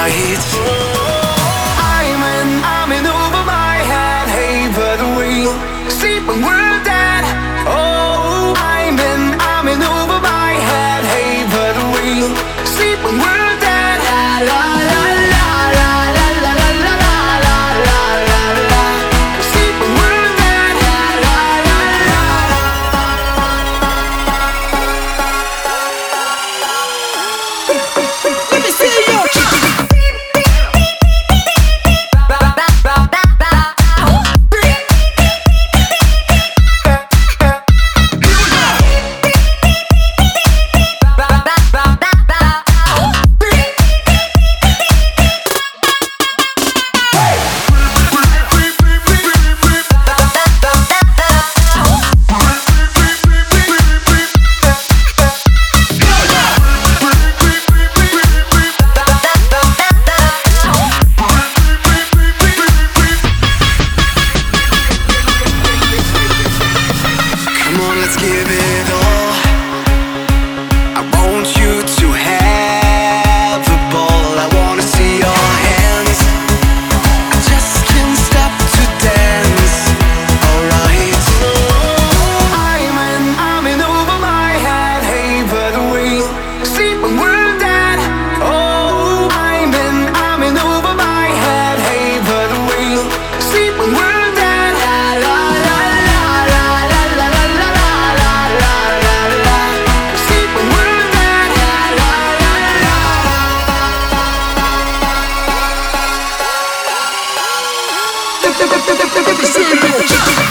alright. I'm in over my head. Hey, by the way, sleep when we're dead. Oh, I'm in over my head. Hey, by the way, sleep when we're dead. La la la la la la la la la la la la. Sleep when we're dead. La la la la. Let me see you. Let's give it all. I want you to have the ball. I wanna see your hands. I just can't stop to dance. Alright. I'm in over my head. Hey, by the way, sleep when we're dead. Oh, I'm in over my head. Hey, by the way, sleep when we're dead. La la la la la la la la la. Let me see you.